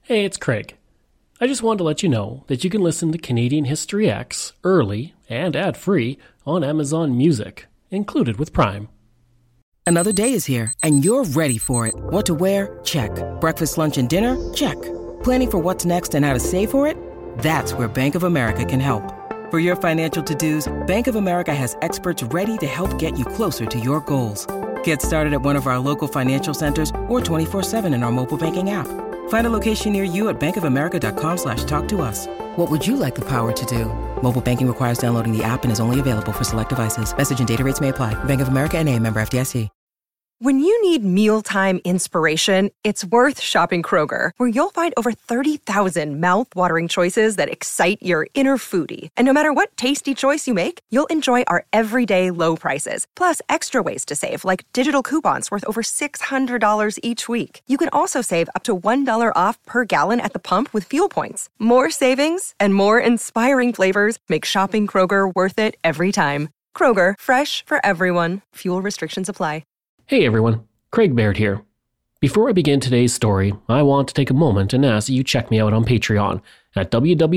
Hey, it's Craig. I just wanted to let you know that you can listen to Canadian History X early and ad-free on Amazon Music, included with Prime. Another day is here, and you're ready for it. What to wear? Check. Breakfast, lunch, and dinner? Check. Planning for what's next and how to save for it? That's where Bank of America can help. For your financial to-dos, Bank of America has experts ready to help get you closer to your goals. Get started at one of our local financial centers or 24/7 in our mobile banking app. Find a location near you at bankofamerica.com/talktous. What would you like the power to do? Mobile banking requires downloading the app and is only available for select devices. Message and data rates may apply. Bank of America N.A., member FDIC. When you need mealtime inspiration, it's worth shopping Kroger, where you'll find over 30,000 mouth-watering choices that excite your inner foodie. And no matter what tasty choice you make, you'll enjoy our everyday low prices, plus extra ways to save, like digital coupons worth over $600 each week. You can also save up to $1 off per gallon at the pump with fuel points. More savings and more inspiring flavors make shopping Kroger worth it every time. Kroger, fresh for everyone. Fuel restrictions apply. Hey everyone, Craig Baird here. Before I begin today's story, I want to take a moment and ask that you check me out on Patreon at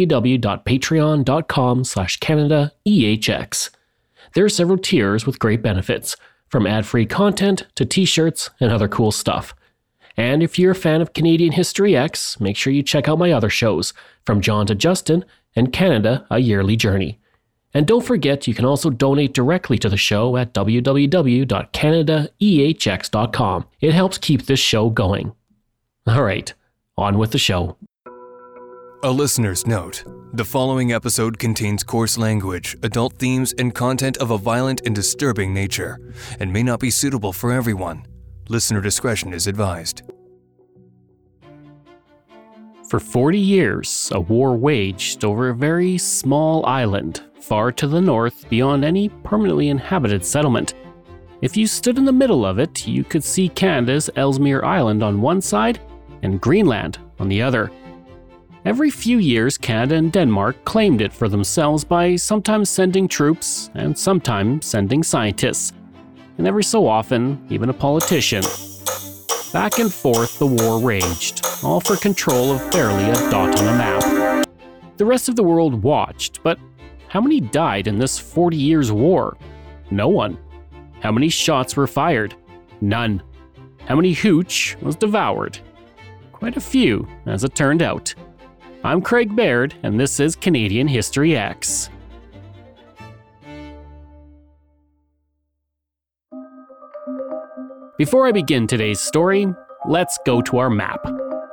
www.patreon.com/CanadaEHX. There are several tiers with great benefits, from ad-free content to t-shirts and other cool stuff. And if you're a fan of Canadian History X, make sure you check out my other shows, From John to Justin and Canada, A Yearly Journey. And don't forget, you can also donate directly to the show at www.canadaehx.com. It helps keep this show going. All right, on with the show. A listener's note. The following episode contains coarse language, adult themes, and content of a violent and disturbing nature, and may not be suitable for everyone. Listener discretion is advised. For 40 years, a war waged over a very small island, far to the north beyond any permanently inhabited settlement. If you stood in the middle of it, you could see Canada's Ellesmere Island on one side and Greenland on the other. Every few years, Canada and Denmark claimed it for themselves by sometimes sending troops and sometimes sending scientists, and every so often, even a politician. Back and forth the war raged, all for control of barely a dot on a map. The rest of the world watched, but how many died in this 40 years war? No one. How many shots were fired? None. How many hooch was devoured? Quite a few, as it turned out. I'm Craig Baird, and this is Canadian History X. Before I begin today's story, let's go to our map.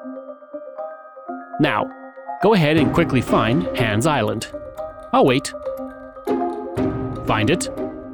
Now, go ahead and quickly find Hans Island. I'll wait. Find it?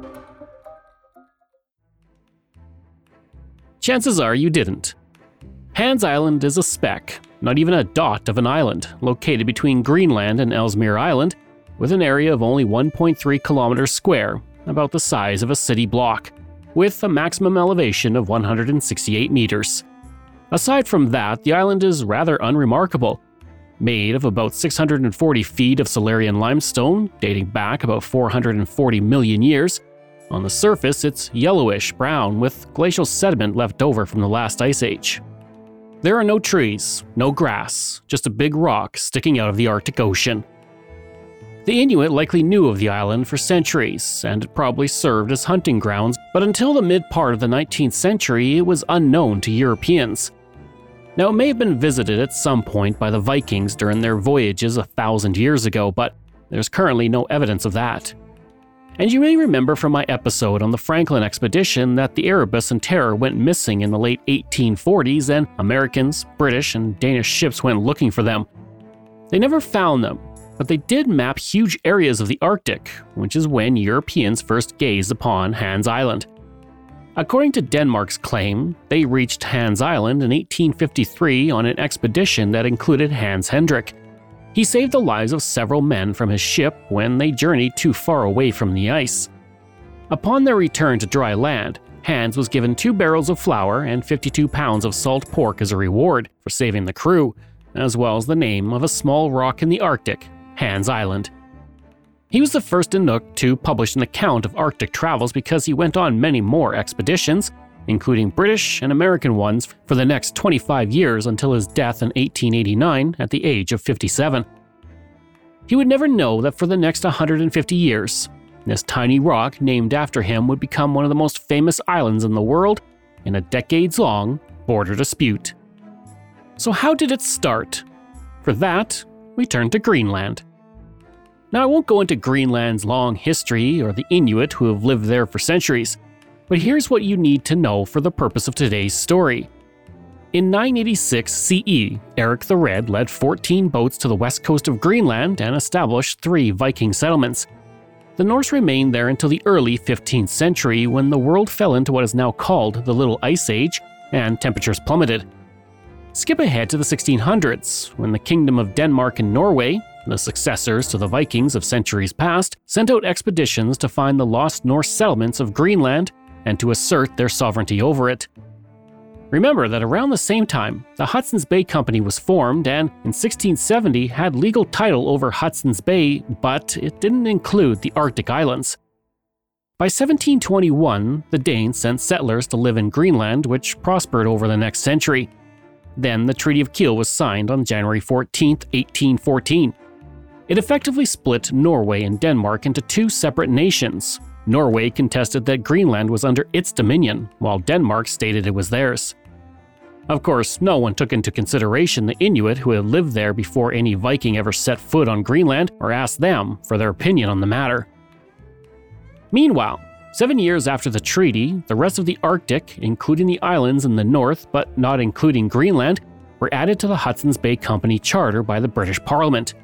Chances are you didn't. Hans Island is a speck, not even a dot of an island, located between Greenland and Ellesmere Island, with an area of only 1.3 kilometers square, about the size of a city block, with a maximum elevation of 168 meters. Aside from that, the island is rather unremarkable. Made of about 640 feet of Silurian limestone, dating back about 440 million years. On the surface, it's yellowish-brown with glacial sediment left over from the last ice age. There are no trees, no grass, just a big rock sticking out of the Arctic Ocean. The Inuit likely knew of the island for centuries, and it probably served as hunting grounds, but until the mid-part of the 19th century, it was unknown to Europeans. Now, it may have been visited at some point by the Vikings during their voyages 1,000 years ago, but there's currently no evidence of that. And you may remember from my episode on the Franklin expedition that the Erebus and Terror went missing in the late 1840s, and Americans, British, and Danish ships went looking for them. They never found them, but they did map huge areas of the Arctic, which is when Europeans first gazed upon Hans Island. According to Denmark's claim, they reached Hans Island in 1853 on an expedition that included Hans Hendrik. He saved the lives of several men from his ship when they journeyed too far away from the ice. Upon their return to dry land, Hans was given 2 barrels of flour and 52 pounds of salt pork as a reward for saving the crew, as well as the name of a small rock in the Arctic, Hans Island. He was the first Inuk to publish an account of Arctic travels because he went on many more expeditions, including British and American ones, for the next 25 years until his death in 1889 at the age of 57. He would never know that for the next 150 years, this tiny rock named after him would become one of the most famous islands in the world in a decades-long border dispute. So how did it start? For that, we turn to Greenland. Now, I won't go into Greenland's long history or the Inuit who have lived there for centuries, but here's what you need to know for the purpose of today's story. In 986 CE, Eric the Red led 14 boats to the west coast of Greenland and established 3 Viking settlements. The Norse remained there until the early 15th century, when the world fell into what is now called the Little Ice Age and temperatures plummeted. Skip ahead to the 1600s, when the Kingdom of Denmark and Norway, the successors to the Vikings of centuries past, sent out expeditions to find the lost Norse settlements of Greenland and to assert their sovereignty over it. Remember that around the same time, the Hudson's Bay Company was formed and in 1670 had legal title over Hudson's Bay, but it didn't include the Arctic islands. By 1721, the Danes sent settlers to live in Greenland, which prospered over the next century. Then the Treaty of Kiel was signed on January 14, 1814. It effectively split Norway and Denmark into 2 separate nations. Norway contested that Greenland was under its dominion, while Denmark stated it was theirs. Of course, no one took into consideration the Inuit who had lived there before any Viking ever set foot on Greenland or asked them for their opinion on the matter. Meanwhile, 7 years after the treaty, the rest of the Arctic, including the islands in the north but not including Greenland, were added to the Hudson's Bay Company charter by the British Parliament.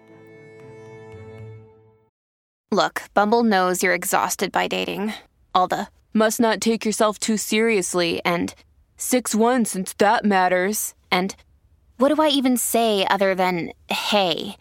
Look, Bumble knows you're exhausted by dating. All the, must not take yourself too seriously, and 6'1" since that matters, and what do I even say other than, hey?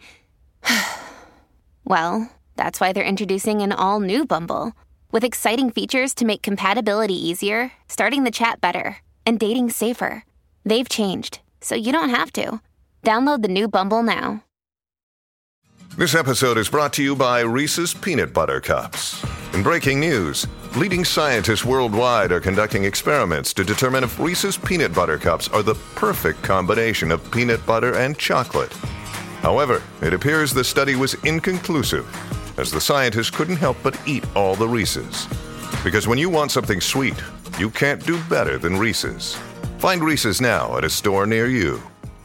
Well, that's why they're introducing an all-new Bumble, with exciting features to make compatibility easier, starting the chat better, and dating safer. They've changed, so you don't have to. Download the new Bumble now. This episode is brought to you by Reese's Peanut Butter Cups. In breaking news, leading scientists worldwide are conducting experiments to determine if Reese's Peanut Butter Cups are the perfect combination of peanut butter and chocolate. However, it appears the study was inconclusive, as the scientists couldn't help but eat all the Reese's. Because when you want something sweet, you can't do better than Reese's. Find Reese's now at a store near you.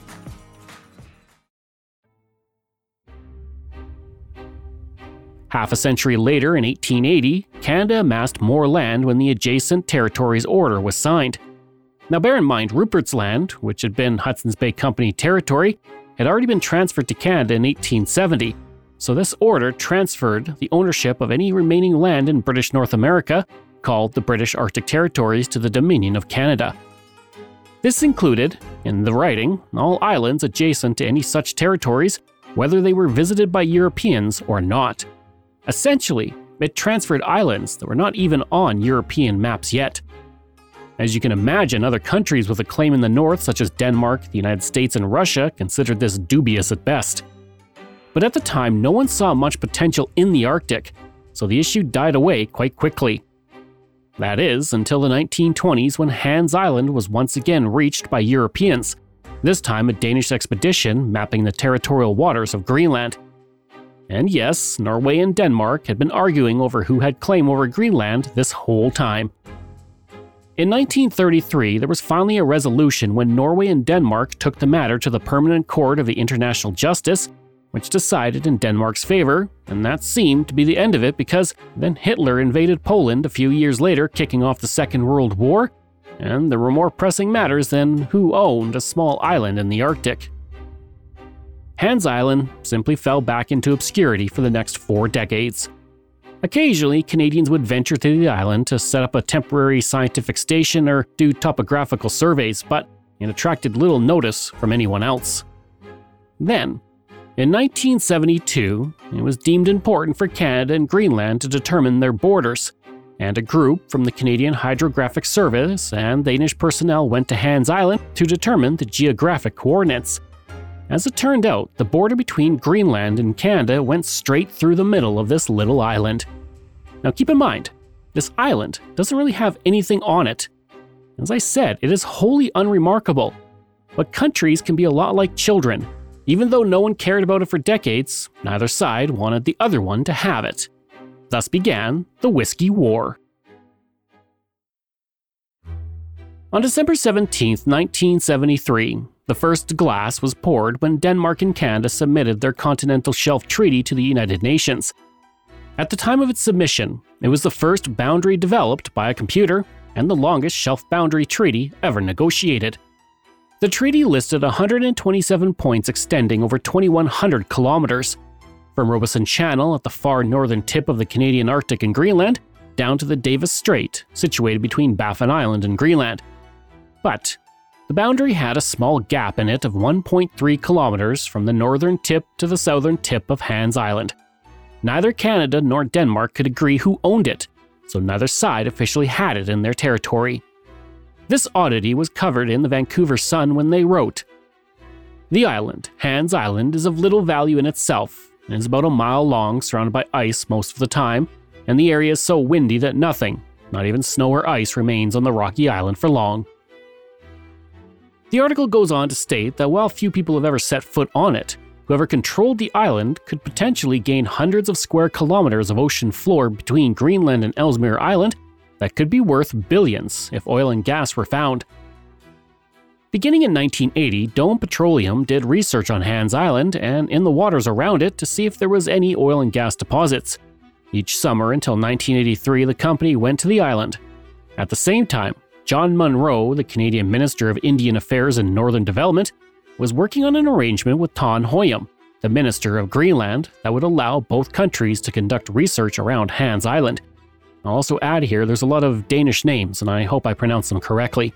Half a century later, in 1880, Canada amassed more land when the Adjacent Territories Order was signed. Now bear in mind, Rupert's Land, which had been Hudson's Bay Company territory, had already been transferred to Canada in 1870, so this order transferred the ownership of any remaining land in British North America, called the British Arctic Territories, to the Dominion of Canada. This included, in the writing, all islands adjacent to any such territories, whether they were visited by Europeans or not. Essentially, it transferred islands that were not even on European maps yet. As you can imagine, other countries with a claim in the north, such as Denmark, the United States, and Russia, considered this dubious at best. But at the time, no one saw much potential in the Arctic, so the issue died away quite quickly. That is, until the 1920s, when Hans Island was once again reached by Europeans, this time a Danish expedition mapping the territorial waters of Greenland. And yes, Norway and Denmark had been arguing over who had claim over Greenland this whole time. In 1933, there was finally a resolution when Norway and Denmark took the matter to the Permanent Court of the International Justice, which decided in Denmark's favor, and that seemed to be the end of it because then Hitler invaded Poland a few years later, kicking off the Second World War, and there were more pressing matters than who owned a small island in the Arctic. Hans Island simply fell back into obscurity for the next 4 decades. Occasionally, Canadians would venture to the island to set up a temporary scientific station or do topographical surveys, but it attracted little notice from anyone else. Then, in 1972, it was deemed important for Canada and Greenland to determine their borders, and a group from the Canadian Hydrographic Service and Danish personnel went to Hans Island to determine the geographic coordinates. As it turned out, the border between Greenland and Canada went straight through the middle of this little island. Now keep in mind, this island doesn't really have anything on it. As I said, it is wholly unremarkable. But countries can be a lot like children. Even though no one cared about it for decades, neither side wanted the other one to have it. Thus began the Whiskey War. On December 17, 1973, the first glass was poured when Denmark and Canada submitted their Continental Shelf Treaty to the United Nations. At the time of its submission, it was the first boundary developed by a computer and the longest shelf boundary treaty ever negotiated. The treaty listed 127 points extending over 2,100 kilometers, from Robeson Channel at the far northern tip of the Canadian Arctic and Greenland, down to the Davis Strait, situated between Baffin Island and Greenland. But the boundary had a small gap in it of 1.3 kilometers from the northern tip to the southern tip of Hans Island. Neither Canada nor Denmark could agree who owned it, so neither side officially had it in their territory. This oddity was covered in the Vancouver Sun when they wrote, "The island, Hans Island, is of little value in itself, and is about a mile long, surrounded by ice most of the time, and the area is so windy that nothing, not even snow or ice, remains on the rocky island for long." The article goes on to state that while few people have ever set foot on it, whoever controlled the island could potentially gain hundreds of square kilometers of ocean floor between Greenland and Ellesmere Island that could be worth billions if oil and gas were found. Beginning in 1980, Dome Petroleum did research on Hans Island and in the waters around it to see if there was any oil and gas deposits. Each summer until 1983, the company went to the island. At the same time, John Munro, the Canadian Minister of Indian Affairs and Northern Development, was working on an arrangement with Ton Hoyam, the Minister of Greenland, that would allow both countries to conduct research around Hans Island. I'll also add here there's a lot of Danish names, and I hope I pronounce them correctly.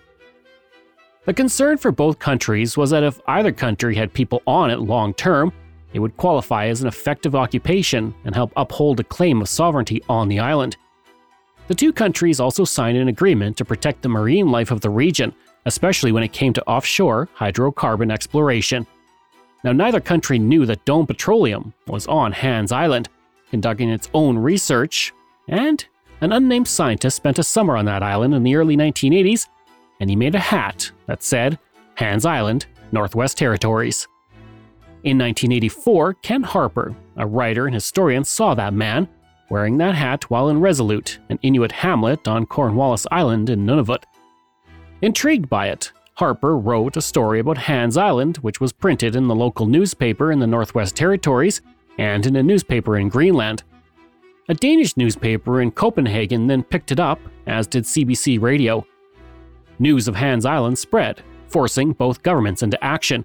The concern for both countries was that if either country had people on it long term, it would qualify as an effective occupation and help uphold a claim of sovereignty on the island. The two countries also signed an agreement to protect the marine life of the region, especially when it came to offshore hydrocarbon exploration. Now, neither country knew that Dome Petroleum was on Hans Island, conducting its own research, and an unnamed scientist spent a summer on that island in the early 1980s, and he made a hat that said, "Hans Island, Northwest Territories." In 1984, Ken Harper, a writer and historian, saw that man wearing that hat while in Resolute, an Inuit hamlet on Cornwallis Island in Nunavut. Intrigued by it, Harper wrote a story about Hans Island, which was printed in the local newspaper in the Northwest Territories and in a newspaper in Greenland. A Danish newspaper in Copenhagen then picked it up, as did CBC Radio. News of Hans Island spread, forcing both governments into action.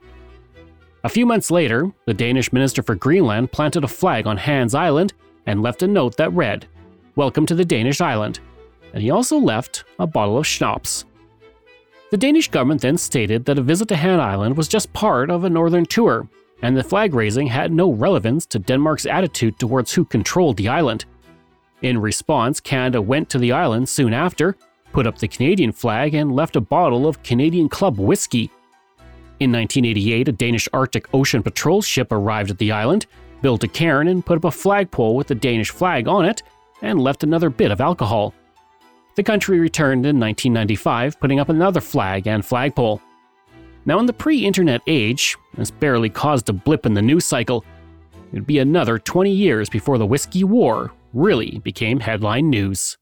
A few months later, the Danish Minister for Greenland planted a flag on Hans Island and left a note that read, "Welcome to the Danish island," and he also left a bottle of schnapps. The Danish government then stated that a visit to Hans Island was just part of a northern tour, and the flag raising had no relevance to Denmark's attitude towards who controlled the island. In response, Canada went to the island soon after, put up the Canadian flag, and left a bottle of Canadian Club whiskey. In 1988, a Danish Arctic Ocean Patrol ship arrived at the island, built a cairn and put up a flagpole with the Danish flag on it, and left another bit of alcohol. The country returned in 1995, putting up another flag and flagpole. Now, in the pre-internet age, this barely caused a blip in the news cycle. It would be another 20 years before the Whiskey War really became headline news.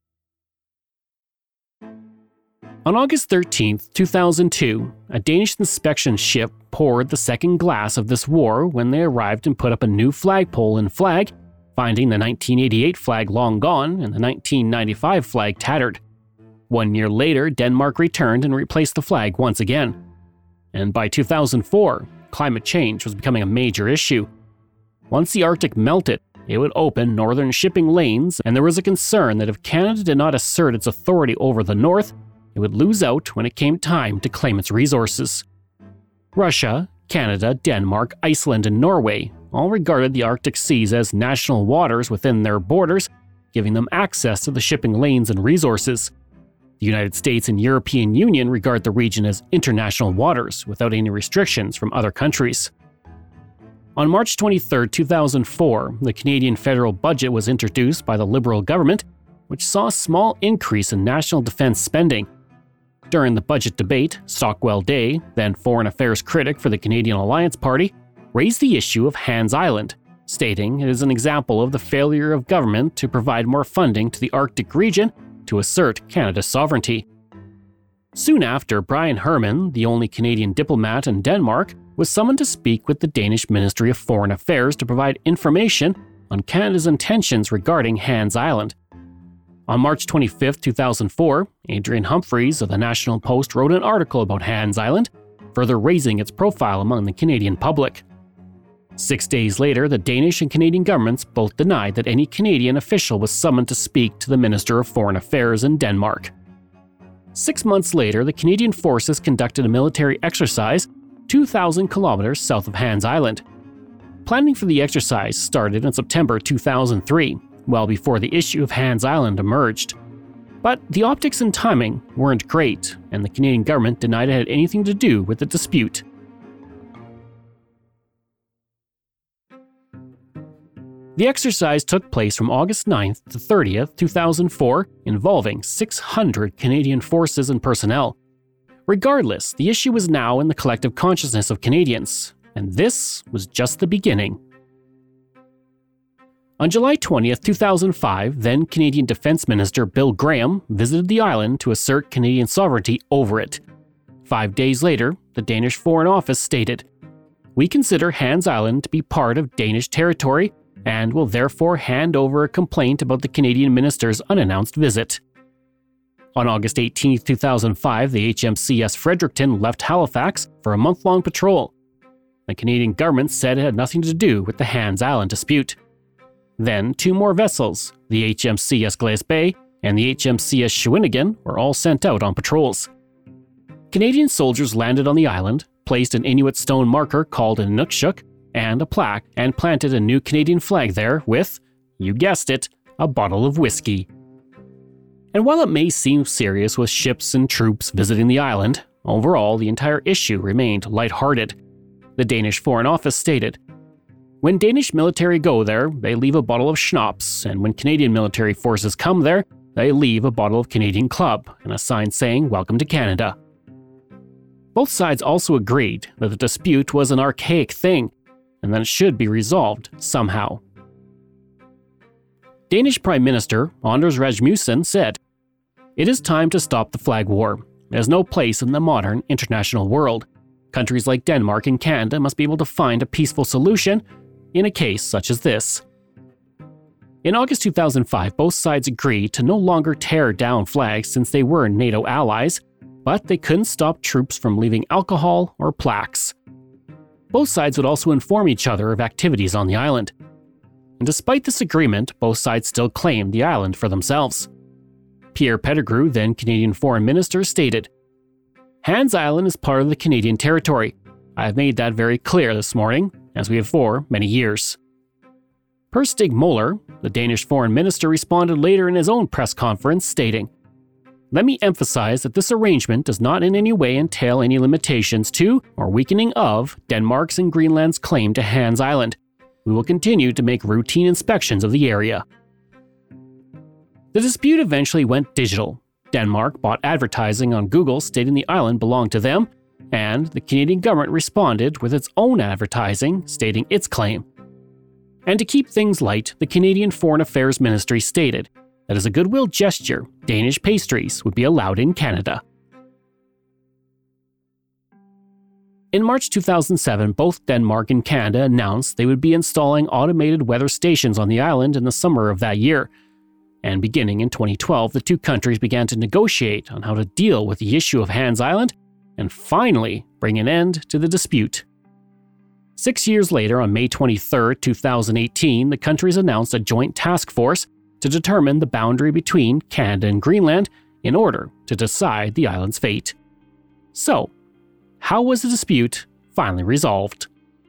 On August 13, 2002, a Danish inspection ship poured the second glass of this war when they arrived and put up a new flagpole and flag, finding the 1988 flag long gone and the 1995 flag tattered. 1 year later, Denmark returned and replaced the flag once again. And by 2004, climate change was becoming a major issue. Once the Arctic melted, it would open northern shipping lanes, and there was a concern that if Canada did not assert its authority over the North, it would lose out when it came time to claim its resources. Russia, Canada, Denmark, Iceland, and Norway all regarded the Arctic seas as national waters within their borders, giving them access to the shipping lanes and resources. The United States and European Union regard the region as international waters without any restrictions from other countries. On March 23, 2004, the Canadian federal budget was introduced by the Liberal government, which saw a small increase in national defense spending. During the budget debate, Stockwell Day, then foreign affairs critic for the Canadian Alliance Party, raised the issue of Hans Island, stating it is an example of the failure of government to provide more funding to the Arctic region to assert Canada's sovereignty. Soon after, Brian Herman, the only Canadian diplomat in Denmark, was summoned to speak with the Danish Ministry of Foreign Affairs to provide information on Canada's intentions regarding Hans Island. On March 25, 2004, Adrian Humphreys of the National Post wrote an article about Hans Island, further raising its profile among the Canadian public. 6 days later, the Danish and Canadian governments both denied that any Canadian official was summoned to speak to the Minister of Foreign Affairs in Denmark. 6 months later, the Canadian forces conducted a military exercise 2,000 kilometers south of Hans Island. Planning for the exercise started in September 2003, well before the issue of Hans Island emerged. But the optics and timing weren't great, and the Canadian government denied it had anything to do with the dispute. The exercise took place from August 9th to 30th, 2004, involving 600 Canadian forces and personnel. Regardless, the issue was now in the collective consciousness of Canadians, and this was just the beginning. On July 20th, 2005, then Canadian Defence Minister Bill Graham visited the island to assert Canadian sovereignty over it. 5 days later, the Danish Foreign Office stated, "We consider Hans Island to be part of Danish territory and will therefore hand over a complaint about the Canadian minister's unannounced visit." On August 18, 2005, the HMCS Fredericton left Halifax for a month-long patrol. The Canadian government said it had nothing to do with the Hans Island dispute. Then, 2 more vessels, the HMCS Glace Bay and the HMCS Shawinigan, were all sent out on patrols. Canadian soldiers landed on the island, placed an Inuit stone marker called an Inukshuk, and a plaque, and planted a new Canadian flag there with, you guessed it, a bottle of whiskey. And while it may seem serious with ships and troops visiting the island, overall the entire issue remained lighthearted. The Danish Foreign Office stated, "When Danish military go there, they leave a bottle of schnapps, and when Canadian military forces come there, they leave a bottle of Canadian Club and a sign saying, 'Welcome to Canada.'" Both sides also agreed that the dispute was an archaic thing, and that it should be resolved somehow. Danish Prime Minister Anders Rasmussen said, "It is time to stop the flag war. It has no place in the modern international world. Countries like Denmark and Canada must be able to find a peaceful solution in a case such as this." In August 2005, both sides agreed to no longer tear down flags since they were NATO allies, but they couldn't stop troops from leaving alcohol or plaques. Both sides would also inform each other of activities on the island. And despite this agreement, both sides still claimed the island for themselves. Pierre Pettigrew, then Canadian Foreign Minister, stated, "Hans Island is part of the Canadian territory. I have made that very clear this morning, as we have for many years." Per Stig Møller, the Danish Foreign Minister, responded later in his own press conference, stating, "Let me emphasize that this arrangement does not in any way entail any limitations to or weakening of Denmark's and Greenland's claim to Hans Island. We will continue to make routine inspections of the area." The dispute eventually went digital. Denmark bought advertising on Google stating the island belonged to them, and the Canadian government responded with its own advertising stating its claim. And to keep things light, the Canadian Foreign Affairs Ministry stated that as a goodwill gesture, Danish pastries would be allowed in Canada. In March 2007, both Denmark and Canada announced they would be installing automated weather stations on the island in the summer of that year. And beginning in 2012, the two countries began to negotiate on how to deal with the issue of Hans Island and finally bring an end to the dispute. 6 years later, on May 23, 2018, the countries announced a joint task force to determine the boundary between Canada and Greenland in order to decide the island's fate. So, how was the dispute finally resolved?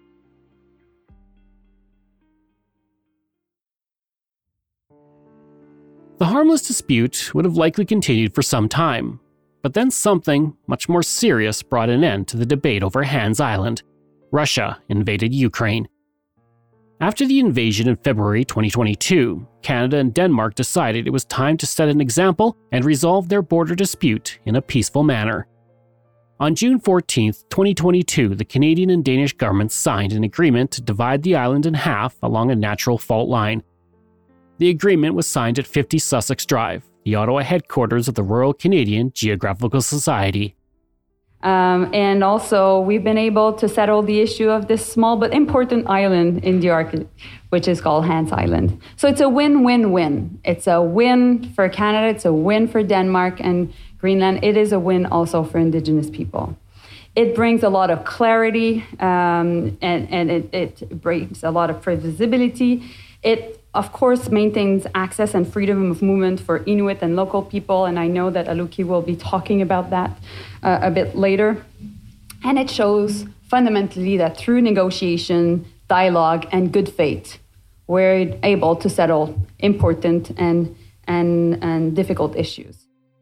The harmless dispute would have likely continued for some time, but then something much more serious brought an end to the debate over Hans Island. Russia invaded Ukraine. After the invasion in February 2022, Canada and Denmark decided it was time to set an example and resolve their border dispute in a peaceful manner. On June 14, 2022, the Canadian and Danish governments signed an agreement to divide the island in half along a natural fault line. The agreement was signed at 50 Sussex Drive, the Ottawa headquarters of the Royal Canadian Geographical Society. And also, we've been able to settle the issue of this small but important island in the Arctic, which is called Hans Island. So it's a win-win-win. It's a win for Canada, it's a win for Denmark and Greenland. It is a win also for Indigenous people. It brings a lot of clarity, and it brings a lot of previsibility. It, of course, maintains access and freedom of movement for Inuit and local people, and I know that Aluki will be talking about that a bit later. And it shows fundamentally that through negotiation, dialogue, and good faith, we're able to settle important and difficult issues.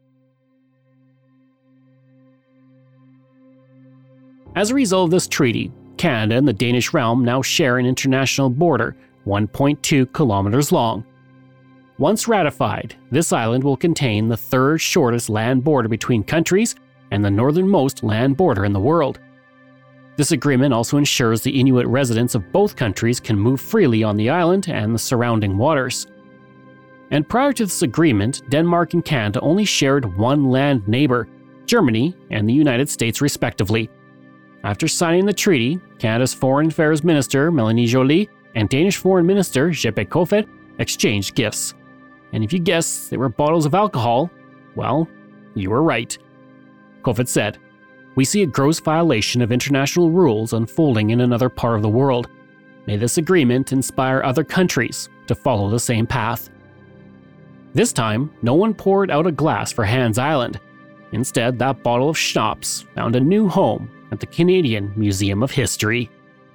As a result of this treaty, Canada and the Danish realm now share an international border 1.2 kilometers long. Once ratified, this island will contain the third shortest land border between countries and the northernmost land border in the world. This agreement also ensures the Inuit residents of both countries can move freely on the island and the surrounding waters. And prior to this agreement, Denmark and Canada only shared one land neighbor, Germany and the United States respectively. After signing the treaty, Canada's Foreign Affairs Minister Melanie Joly and Danish Foreign Minister Jeppe Kofod exchanged gifts. And if you guessed they were bottles of alcohol, well, you were right. Kofod said, "We see a gross violation of international rules unfolding in another part of the world. May this agreement inspire other countries to follow the same path." This time, no one poured out a glass for Hans Island. Instead, that bottle of schnapps found a new home at the Canadian Museum of History.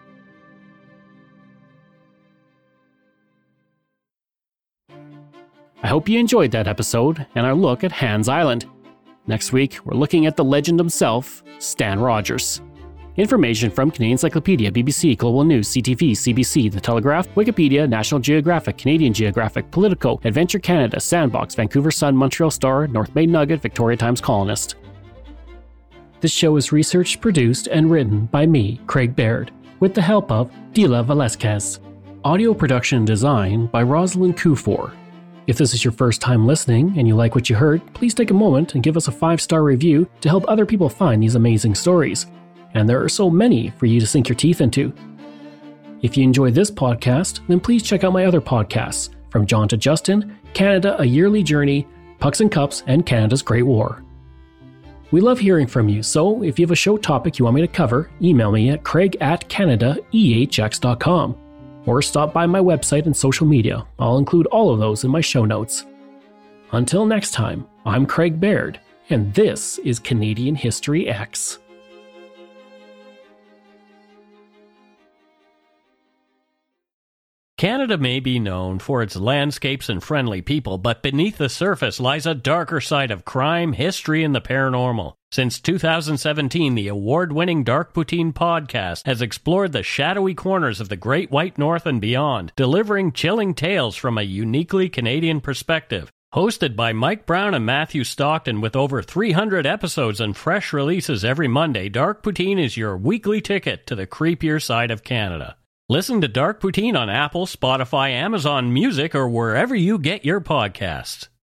I hope you enjoyed that episode and our look at Hans Island. Next week, we're looking at the legend himself, Stan Rogers. Information from Canadian Encyclopedia, BBC, Global News, CTV, CBC, The Telegraph, Wikipedia, National Geographic, Canadian Geographic, Politico, Adventure Canada, Sandbox, Vancouver Sun, Montreal Star, North Bay Nugget, Victoria Times Colonist. This show is researched, produced, and written by me, Craig Baird, with the help of Dila Velasquez. Audio production and design by Rosalind Kufor. If this is your first time listening and you like what you heard, please take a moment and give us a 5-star review to help other people find these amazing stories. And there are so many for you to sink your teeth into. If you enjoy this podcast, then please check out my other podcasts, From John to Justin, Canada, A Yearly Journey, Pucks and Cups, and Canada's Great War. We love hearing from you, so if you have a show topic you want me to cover, email me at craig@canadaehx.com. Or stop by my website and social media. I'll include all of those in my show notes. Until next time, I'm Craig Baird, and this is Canadian History X. Canada may be known for its landscapes and friendly people, but beneath the surface lies a darker side of crime, history, and the paranormal. Since 2017, the award-winning Dark Poutine podcast has explored the shadowy corners of the Great White North and beyond, delivering chilling tales from a uniquely Canadian perspective. Hosted by Mike Brown and Matthew Stockton with over 300 episodes and fresh releases every Monday, Dark Poutine is your weekly ticket to the creepier side of Canada. Listen to Dark Poutine on Apple, Spotify, Amazon Music, or wherever you get your podcasts.